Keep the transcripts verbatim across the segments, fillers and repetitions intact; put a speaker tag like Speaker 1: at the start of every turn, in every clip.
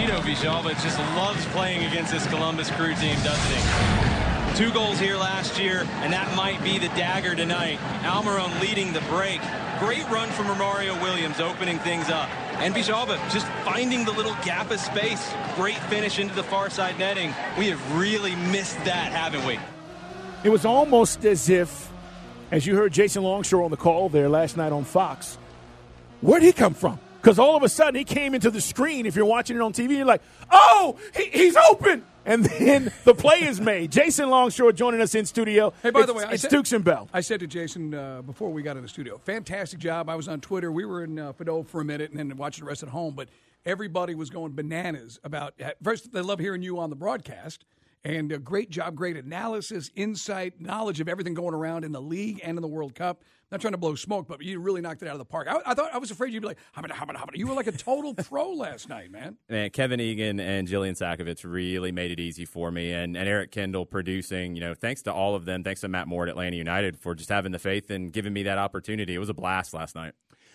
Speaker 1: know Villalba just loves playing against this Columbus Crew team, doesn't he? Two goals here last year, and that might be the dagger tonight. Almiron leading the break. Great run from Romario Williams, opening things up. And Villalba just finding the little gap of space. Great finish into the far side netting. We have really missed that, haven't we?
Speaker 2: It was almost as if, as you heard Jason Longshore on the call there last night on Fox, where'd he come from? Because all of a sudden he came into the screen. If you're watching it on T V, you're like, oh, he, he's open. And then the play is made. Jason Longshore joining us in studio.
Speaker 3: Hey, by
Speaker 2: it's,
Speaker 3: the way, I
Speaker 2: it's
Speaker 3: said,
Speaker 2: Dukes and Bell.
Speaker 3: I said to Jason uh, before we got in the studio, fantastic job. I was on Twitter. We were in uh, Fado for a minute and then watching the rest at home. But everybody was going bananas about – first, they love hearing you on the broadcast. And a great job, great analysis, insight, knowledge of everything going around in the league and in the World Cup. Not trying to blow smoke, but you really knocked it out of the park. I, I thought I was afraid you'd be like, how about, how about, how about? You were like a total pro last night, man.
Speaker 4: Man, Kevin Egan and Jillian Sakovic really made it easy for me, and, and Eric Kendall producing. You know, thanks to all of them. Thanks to Matt Moore at Atlanta United for just having the faith and giving me that opportunity. It was a blast last night.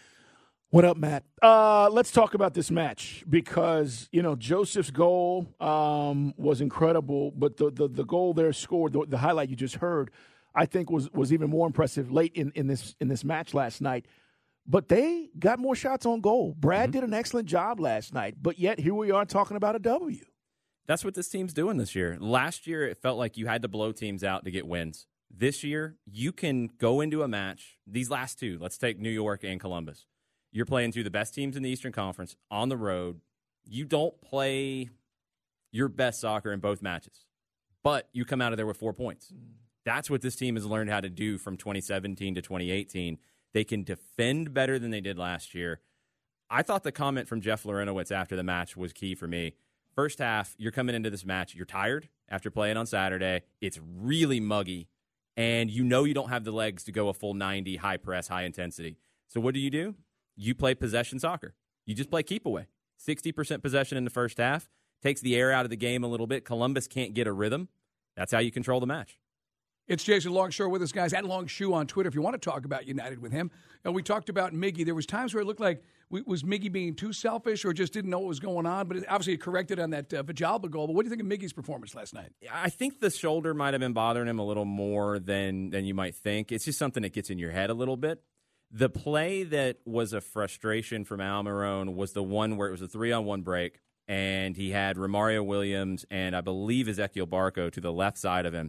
Speaker 2: What up, Matt? Uh, let's talk about this match because, you know, Joseph's goal um, was incredible, but the, the, the goal there scored, the, the highlight you just heard, I think was was even more impressive late in, in this in this match last night. But they got more shots on goal. Brad mm-hmm. did an excellent job last night, but yet here we are talking about a W.
Speaker 4: That's what this team's doing this year. Last year, it felt like you had to blow teams out to get wins. This year, you can go into a match, these last two, let's take New York and Columbus. You're playing two of the best teams in the Eastern Conference on the road. You don't play your best soccer in both matches, but you come out of there with four points. Mm. That's what this team has learned how to do from twenty seventeen to twenty eighteen. They can defend better than they did last year. I thought the comment from Jeff Larentowicz after the match was key for me. First half, you're coming into this match, you're tired after playing on Saturday. It's really muggy, and you know you don't have the legs to go a full ninety, high press, high intensity. So what do you do? You play possession soccer. You just play keep away. sixty percent possession in the first half. Takes the air out of the game a little bit. Columbus can't get a rhythm. That's how you control the match.
Speaker 3: It's Jason Longshore with us, guys, at Longshoe on Twitter if you want to talk about United with him. And we talked about Miggy. There was times where it looked like, was Miggy being too selfish or just didn't know what was going on? But it, obviously it corrected on that uh, Villalba goal. But what do you think of Miggy's performance last night?
Speaker 4: I think the shoulder might have been bothering him a little more than, than you might think. It's just something that gets in your head a little bit. The play that was a frustration from Almiron was the one where it was a three-on-one break, and he had Romario Williams and I believe Ezequiel Barco to the left side of him.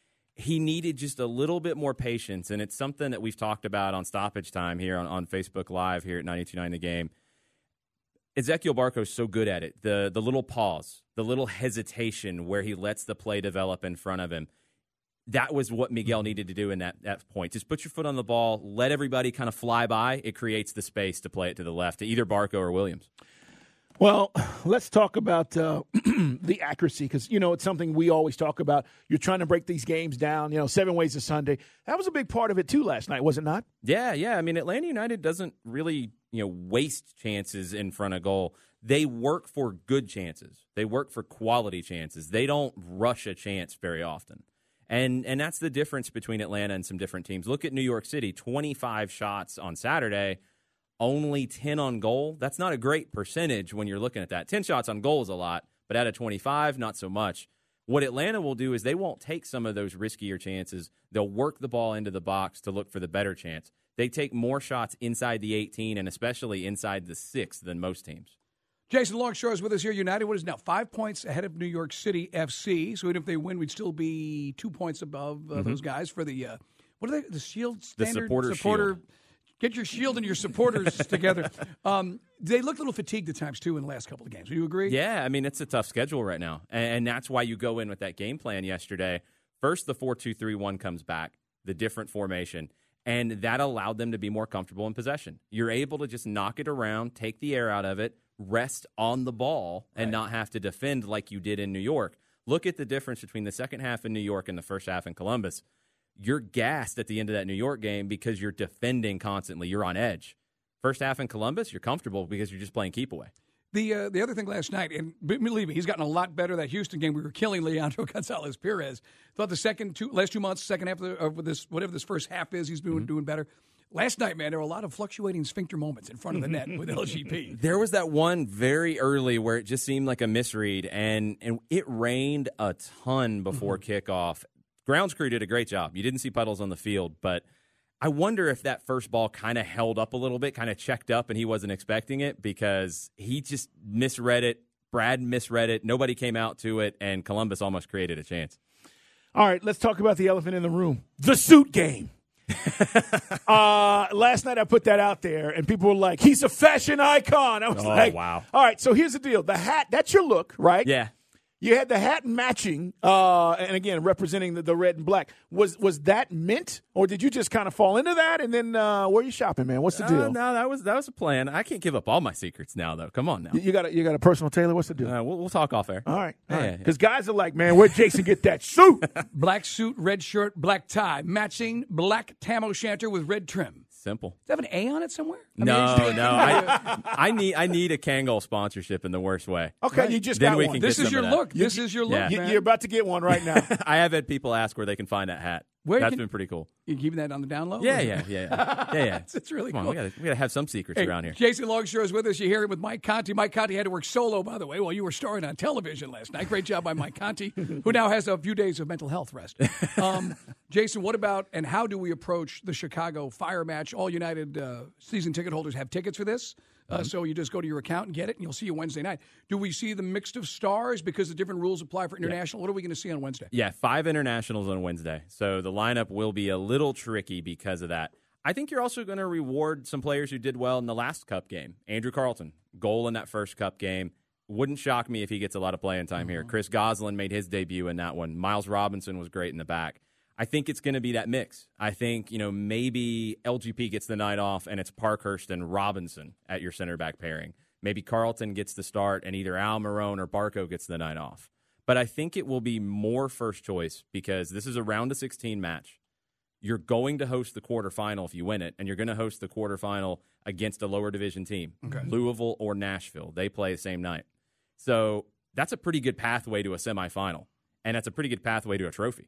Speaker 4: He needed just a little bit more patience, and it's something that we've talked about on Stoppage Time here on, on Facebook Live here at ninety-two point nine The Game. Ezequiel Barco is so good at it. The, the little pause, the little hesitation where he lets the play develop in front of him. That was what Miguel needed to do in that, that point. Just put your foot on the ball, let everybody kind of fly by. It creates the space to play it to the left, to either Barco or Williams.
Speaker 2: Well, let's talk about uh, the accuracy because, you know, it's something we always talk about. You're trying to break these games down, you know, seven ways to Sunday. That was a big part of it, too, last night, was it not?
Speaker 4: Yeah, yeah. I mean, Atlanta United doesn't really, you know, waste chances in front of goal. They work for good chances. They work for quality chances. They don't rush a chance very often. And and that's the difference between Atlanta and some different teams. Look at New York City, twenty-five shots on Saturday. Only ten on goal. That's not a great percentage when you're looking at that. ten shots on goal is a lot, but out of twenty-five, not so much. What Atlanta will do is they won't take some of those riskier chances. They'll work the ball into the box to look for the better chance. They take more shots inside the eighteen and especially inside the six than most teams.
Speaker 3: Jason Longshore is with us here. United, what is now five points ahead of New York City F C. So even if they win, we'd still be two points above uh, mm-hmm. those guys for the, uh, what are they, the Shield standard?
Speaker 4: The supporter,
Speaker 3: supporter
Speaker 4: shield.
Speaker 3: Get your shield and your supporters together. Um, they look a little fatigued at times, too, in the last couple of games. Do you agree?
Speaker 4: Yeah, I mean, it's a tough schedule right now. And, and that's why you go in with that game plan yesterday. First, the four two three one comes back, the different formation, and that allowed them to be more comfortable in possession. You're able to just knock it around, take the air out of it, rest on the ball, and right. not have to defend like you did in New York. Look at the difference between the second half in New York and the first half in Columbus. You're gassed at the end of that New York game because you're defending constantly. You're on edge. First half in Columbus, you're comfortable because you're just playing keep away.
Speaker 3: The uh, the other thing last night, and believe me, he's gotten a lot better. That Houston game, we were killing Leandro Gonzalez Perez. Thought the second two last two months, second half of, the, of this, whatever this first half is, he's been mm-hmm. doing better. last night, man, there were a lot of fluctuating sphincter moments in front of the net with L G P.
Speaker 4: There was that one very early where it just seemed like a misread, and, and it rained a ton before mm-hmm. kickoff. Grounds crew did a great job. You didn't see puddles on the field, but I wonder if that first ball kind of held up a little bit, kind of checked up, and he wasn't expecting it because he just misread it. Brad misread it. Nobody came out to it, and Columbus almost created a chance.
Speaker 2: All right, let's talk about the elephant in the room, the suit game. uh, last night I put that out there, and people were like, he's a fashion icon. I was
Speaker 4: oh,
Speaker 2: like,
Speaker 4: wow.
Speaker 2: All right, so here's the deal. The hat, that's your look, right?
Speaker 4: Yeah.
Speaker 2: You had the hat matching, uh, and again, representing the, the red and black. Was was that mint, or did you just kind of fall into that? And then, uh, where are you shopping, man? What's the deal?
Speaker 4: Uh, no, that was that was a plan. I can't give up all my secrets now, though. Come on now.
Speaker 2: You got a, you got a personal tailor? What's the deal?
Speaker 4: Uh, we'll, we'll talk off air.
Speaker 2: All right. All
Speaker 4: yeah,
Speaker 2: right.
Speaker 4: yeah.
Speaker 2: Because guys are like, man, where'd Jason get that suit?
Speaker 3: Black suit, red shirt, black tie, matching black tam o' shanter with red trim.
Speaker 4: Simple.
Speaker 3: Does that have an A on it somewhere? I
Speaker 4: no,
Speaker 3: mean,
Speaker 4: no. I, I need I need a Kangol sponsorship in the worst way.
Speaker 2: Okay, right. You just
Speaker 4: then
Speaker 2: got
Speaker 4: we
Speaker 2: one.
Speaker 4: Can
Speaker 3: this
Speaker 4: get
Speaker 3: is your look.
Speaker 2: You,
Speaker 3: this is your look,
Speaker 4: yeah.
Speaker 3: man.
Speaker 2: You're about to get one right now.
Speaker 4: I have had people ask where they can find that hat.
Speaker 3: Where
Speaker 4: That's
Speaker 3: can,
Speaker 4: been pretty cool.
Speaker 3: You keeping that on the down low?
Speaker 4: Yeah, yeah, yeah, yeah. yeah, yeah.
Speaker 3: It's really
Speaker 4: Come
Speaker 3: cool.
Speaker 4: on, we gotta, we gotta have some secrets
Speaker 3: hey,
Speaker 4: around here.
Speaker 3: Jason Longshore is with us. You hear him with Mike Conti. Mike Conti had to work solo, by the way, while you were starring on television last night. Great job by Mike Conti, who now has a few days of mental health rest. Um, Jason, what about and how do we approach the Chicago Fire match? All United uh, season ticket holders have tickets for this. Uh, mm-hmm. So you just go to your account and get it, and you'll see you Wednesday night. Do we see the mixed of stars because the different rules apply for international? Yeah. What are we going to see on Wednesday?
Speaker 4: Yeah, five internationals on Wednesday. So the lineup will be a little tricky because of that. I think you're also going to reward some players who did well in the last Cup game. Andrew Carlton, goal in that first Cup game. Wouldn't shock me if he gets a lot of playing time mm-hmm. here. Chris Goslin made his debut in that one. Miles Robinson was great in the back. I think it's going to be that mix. I think, you know, maybe L G P gets the night off and it's Parkhurst and Robinson at your center back pairing. Maybe Carlton gets the start and either Almiron or Barco gets the night off. But I think it will be more first choice because this is a round of sixteen match. You're going to host the quarterfinal if you win it, and you're going to host the quarterfinal against a lower division team, okay. Louisville or Nashville. They play the same night. So that's a pretty good pathway to a semifinal, and that's a pretty good pathway to a trophy.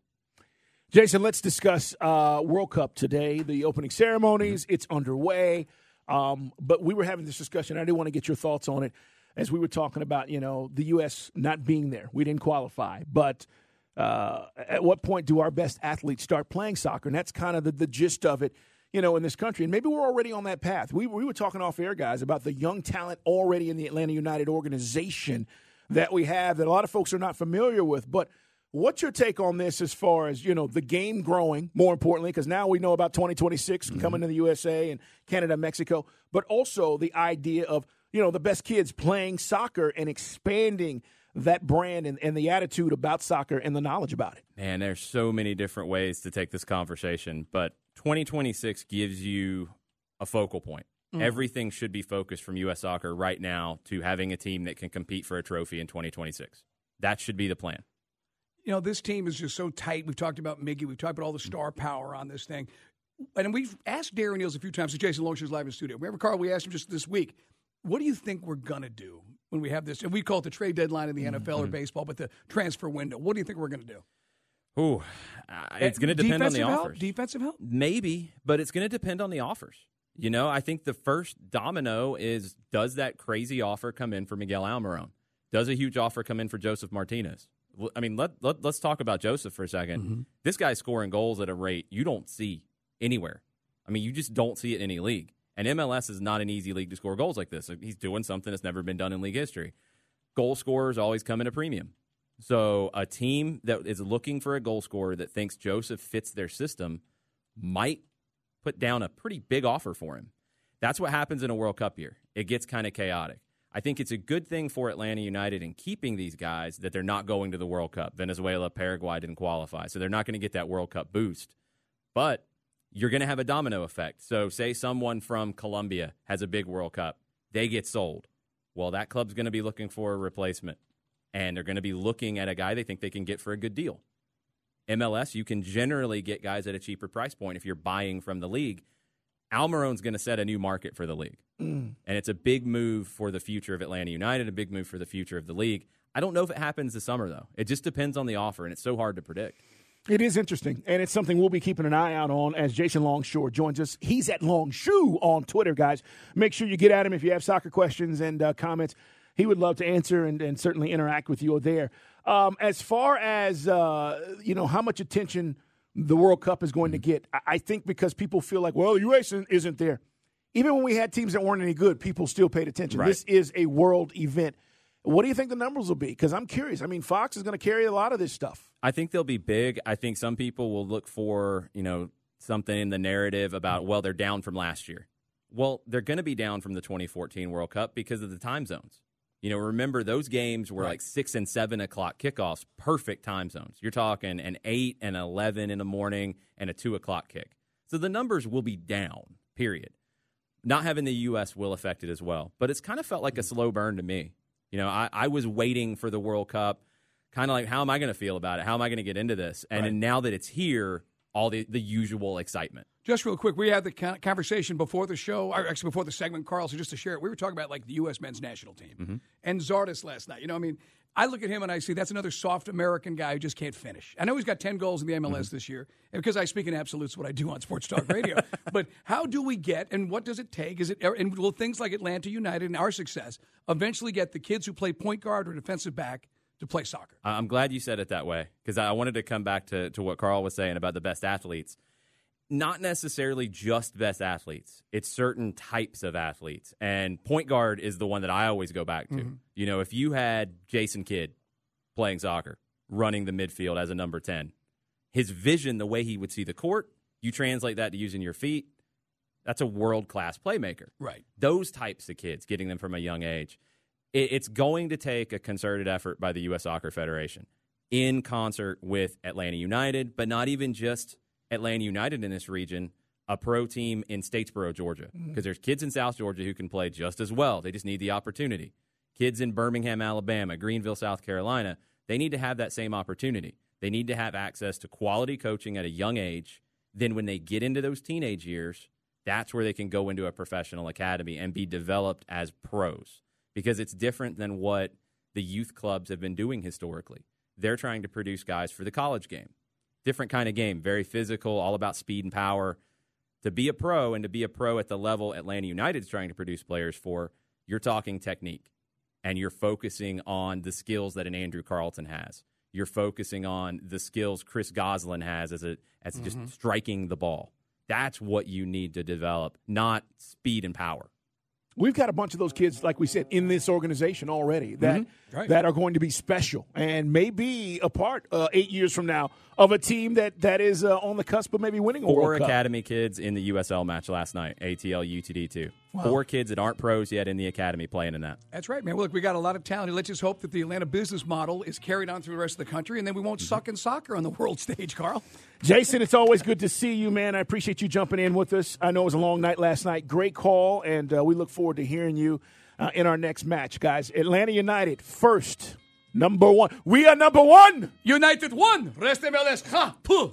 Speaker 2: Jason, let's discuss uh, World Cup today, the opening ceremonies. Mm-hmm. It's underway. Um, but we were having this discussion. I didn't want to get your thoughts on it as we were talking about, you know, the U S not being there. We didn't qualify. But uh, at what point do our best athletes start playing soccer? And that's kind of the, the gist of it, you know, in this country. And maybe we're already on that path. We, we were talking off air, guys, about the young talent already in the Atlanta United organization that we have that a lot of folks are not familiar with. But what's your take on this as far as, you know, the game growing, more importantly, because now we know about twenty twenty-six mm-hmm. coming to the U S A and Canada, Mexico, but also the idea of, you know, the best kids playing soccer and expanding that brand and, and the attitude about soccer and the knowledge about it?
Speaker 4: Man, there's so many different ways to take this conversation, but twenty twenty-six gives you a focal point. Mm. Everything should be focused from U S Soccer right now to having a team that can compete for a trophy in twenty twenty-six. That should be the plan.
Speaker 3: You know, this team is just so tight. We've talked about Miggy. We've talked about all the star power on this thing. And we've asked Darren Eales a few times. Jason Longshore's live in the studio. Remember, Carl, we asked him just this week, what do you think we're going to do when we have this? And we call it the trade deadline in the mm-hmm. N F L or baseball, but the transfer window. What do you think we're going to do?
Speaker 4: Ooh, uh, it's going to depend
Speaker 3: Defensive
Speaker 4: on the
Speaker 3: help?
Speaker 4: offers.
Speaker 3: Defensive help?
Speaker 4: Maybe, but it's going to depend on the offers. You know, I think the first domino is, does that crazy offer come in for Miguel Almiron? Does a huge offer come in for Joseph Martinez? I mean, let, let, let's talk about Joseph for a second. Mm-hmm. This guy's scoring goals at a rate you don't see anywhere. I mean, you just don't see it in any league. And M L S is not an easy league to score goals like this. He's doing something that's never been done in league history. Goal scorers always come at a premium. So a team that is looking for a goal scorer that thinks Joseph fits their system might put down a pretty big offer for him. That's what happens in a World Cup year. It gets kind of chaotic. I think it's a good thing for Atlanta United in keeping these guys that they're not going to the World Cup. Venezuela, Paraguay didn't qualify, so they're not going to get that World Cup boost. But you're going to have a domino effect. So say someone from Colombia has a big World Cup. They get sold. Well, that club's going to be looking for a replacement, and they're going to be looking at a guy they think they can get for a good deal. M L S, you can generally get guys at a cheaper price point if you're buying from the league. Almiron's going to set a new market for the league. Mm. And it's a big move for the future of Atlanta United, a big move for the future of the league. I don't know if it happens this summer, though. It just depends on the offer, and it's so hard to predict.
Speaker 2: It is interesting, and it's something we'll be keeping an eye out on as Jason Longshore joins us. He's at Longshoe on Twitter, guys. Make sure you get at him if you have soccer questions and uh, comments. He would love to answer and, and certainly interact with you there. Um, as far as, uh, you know, how much attention the World Cup is going to get, I, I think because people feel like, well, U S isn't there. Even when we had teams that weren't any good, people still paid attention.
Speaker 4: Right.
Speaker 2: This is a world event. What do you think the numbers will be? Because I'm curious. I mean, Fox is going to carry a lot of this stuff.
Speaker 4: I think they'll be big. I think some people will look for, you know, something in the narrative about, well, they're down from last year. Well, they're going to be down from the twenty fourteen World Cup because of the time zones. You know, remember those games were right. like six and seven o'clock kickoffs, perfect time zones. You're talking an eight and eleven in the morning and a two o'clock kick. So the numbers will be down, period. Not having the U S will affect it as well. But it's kind of felt like a slow burn to me. You know, I, I was waiting for the World Cup, kind of like, how am I going to feel about it? How am I going to get into this? And,
Speaker 3: right.
Speaker 4: and now that it's here, all the, the usual excitement.
Speaker 3: Just real quick, we had the conversation before the show, or actually before the segment, Carl, so just to share it, we were talking about like the U S men's national team
Speaker 4: mm-hmm.
Speaker 3: and Zardes last night. You know, I mean, I look at him and I see that's another soft American guy who just can't finish. I know he's got ten goals in the M L S mm-hmm. this year, and because I speak in absolutes, what I do on Sports Talk Radio. But how do we get, and what does it take? Is it, and will things like Atlanta United and our success eventually get the kids who play point guard or defensive back to play soccer?
Speaker 4: I'm glad you said it that way, because I wanted to come back to, to what Carl was saying about the best athletes. Not necessarily just best athletes. It's certain types of athletes. And point guard is the one that I always go back to. Mm-hmm. You know, if you had Jason Kidd playing soccer, running the midfield as a number ten, his vision, the way he would see the court, you translate that to using your feet, that's a world-class playmaker.
Speaker 3: Right.
Speaker 4: Those types of kids, getting them from a young age. It's going to take a concerted effort by the U S Soccer Federation in concert with Atlanta United, but not even just Atlanta United in this region, a pro team in Statesboro, Georgia, because mm-hmm. there's kids in South Georgia who can play just as well. They just need the opportunity. Kids in Birmingham, Alabama, Greenville, South Carolina, they need to have that same opportunity. They need to have access to quality coaching at a young age. Then when they get into those teenage years, that's where they can go into a professional academy and be developed as pros, because it's different than what the youth clubs have been doing historically. They're trying to produce guys for the college game. Different kind of game, very physical, all about speed and power. To be a pro and to be a pro at the level Atlanta United is trying to produce players for, you're talking technique, and you're focusing on the skills that an Andrew Carlton has. You're focusing on the skills Chris Goslin has as a as mm-hmm. just striking the ball. That's what you need to develop, not speed and power.
Speaker 2: We've got a bunch of those kids, like we said, in this organization already that
Speaker 3: mm-hmm. right.
Speaker 2: that are going to be special and may be a part uh, eight years from now of a team that, that is uh, on the cusp of maybe winning a
Speaker 4: Four
Speaker 2: World Cup.
Speaker 4: academy kids in the U S L match last night, A T L U T D two. Wow. Four kids that aren't pros yet in the academy playing in that.
Speaker 3: That's right, man. Well, look, we got a lot of talent. Let's just hope that the Atlanta business model is carried on through the rest of the country, and then we won't mm-hmm. suck in soccer on the world stage, Carl.
Speaker 2: Jason, it's always good to see you, man. I appreciate you jumping in with us. I know it was a long night last night. Great call, and uh, we look forward to hearing you uh, in our next match, guys. Atlanta United, first, number one. We are number one.
Speaker 3: United one. Rest M L S. Ha, puh.